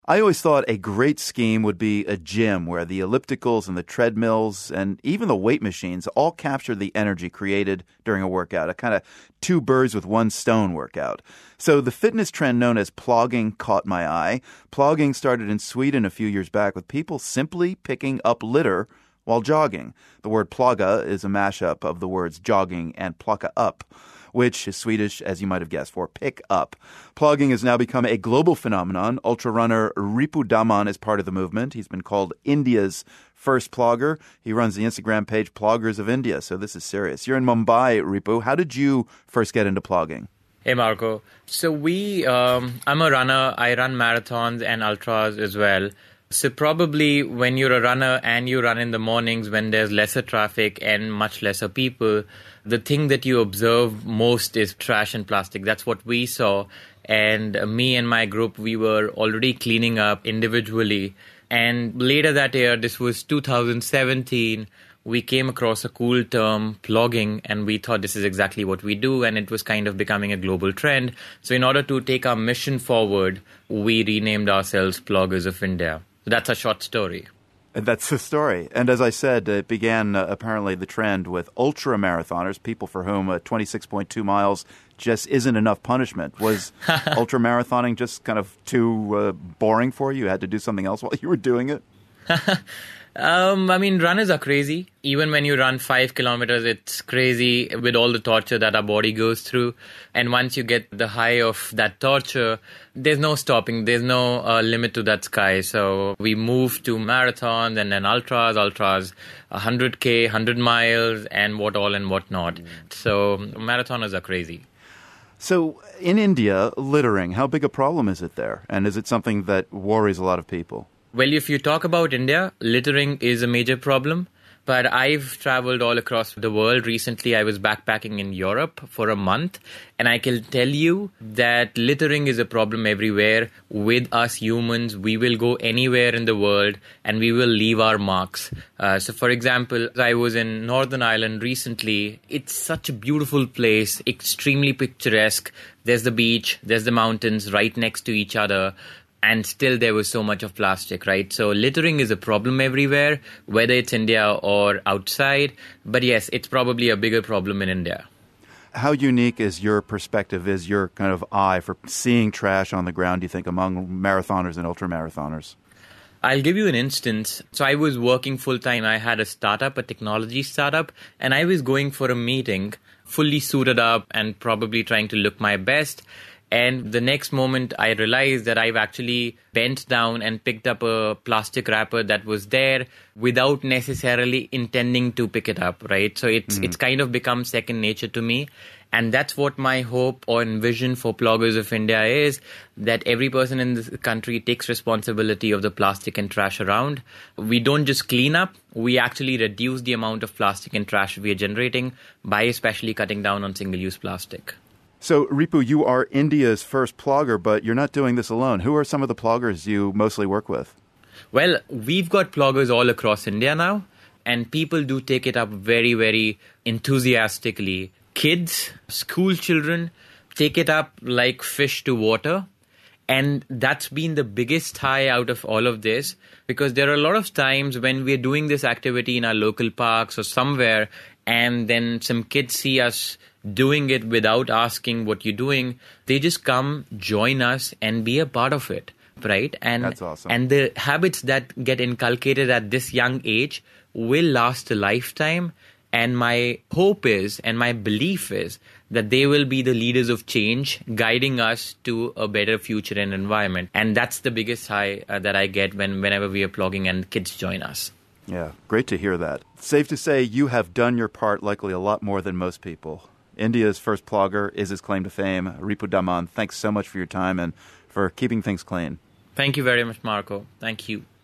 I always thought a great scheme would be a gym where the ellipticals and the treadmills and even the weight machines all capture the energy created during a workout, a kind of two birds with one stone workout. So the fitness trend known as plogging caught my eye. Plogging started in Sweden a few years back with people simply picking up litter while jogging. The word plogga is a mashup of the words jogging and plocka up, which is Swedish, as you might have guessed, for pick up. Plogging has now become a global phenomenon. Ultra runner Ripu Daman is part of the movement. He's been called India's first plogger. He runs the Instagram page Ploggers of India, so this is serious. You're in Mumbai, Ripu. How did you first get into plogging? Hey, Marco. So I'm a runner. I run marathons and ultras as well. So probably when you're a runner and you run in the mornings when there's lesser traffic and much lesser people, the thing that you observe most is trash and plastic. That's what we saw. And me and my group, we were already cleaning up individually. And later that year, this was 2017, we came across a cool term, plogging, and we thought this is exactly what we do, and it was kind of becoming a global trend. So in order to take our mission forward, we renamed ourselves Ploggers of India. So that's a short story. That's the story. And as I said, it began apparently the trend with ultra marathoners, people for whom 26.2 miles just isn't enough punishment. Was ultra marathoning just kind of too boring for you? You had to do something else while you were doing it? Runners are crazy. Even when you run 5 kilometers, it's crazy with all the torture that our body goes through. And once you get the high of that torture, there's no stopping. There's no limit to that sky. So we moved to marathons and then ultras, 100K, 100 miles, and what all and what not. So marathoners are crazy. So in India, littering, how big a problem is it there? And is it something that worries a lot of people? Well, if you talk about India, littering is a major problem. But I've traveled all across the world. Recently, I was backpacking in Europe for a month. And I can tell you that littering is a problem everywhere. With us humans, we will go anywhere in the world and we will leave our marks. So, for example, I was in Northern Ireland recently. It's such a beautiful place, extremely picturesque. There's the beach, there's the mountains right next to each other. And still there was so much of plastic, right? So littering is a problem everywhere, whether it's India or outside. But yes, it's probably a bigger problem in India. How unique is your perspective, is your kind of eye for seeing trash on the ground, do you think, among marathoners and ultramarathoners? I'll give you an instance. So I was working full-time. I had a startup, a technology startup, and I was going for a meeting, fully suited up and probably trying to look my best. And the next moment, I realized that I've actually bent down and picked up a plastic wrapper that was there without necessarily intending to pick it up, right? So it's kind of become second nature to me. And that's what my hope or vision for Ploggers of India is, that every person in this country takes responsibility of the plastic and trash around. We don't just clean up, we actually reduce the amount of plastic and trash we are generating by especially cutting down on single-use plastic. So, Ripu, you are India's first plogger, but you're not doing this alone. Who are some of the ploggers you mostly work with? Well, we've got ploggers all across India now, and people do take it up very, very enthusiastically. Kids, school children take it up like fish to water. And that's been the biggest high out of all of this, because there are a lot of times when we're doing this activity in our local parks or somewhere, and then some kids see us doing it without asking what you're doing. They just come, join us, and be a part of it, right? And that's awesome. And the habits that get inculcated at this young age will last a lifetime. And my hope is, and my belief is, that they will be the leaders of change, guiding us to a better future and environment. And that's the biggest high that I get whenever we are plogging and kids join us. Yeah, great to hear that. Safe to say you have done your part likely a lot more than most people. India's first plogger is his claim to fame. Ripu Daman, thanks so much for your time and for keeping things clean. Thank you very much, Marco. Thank you.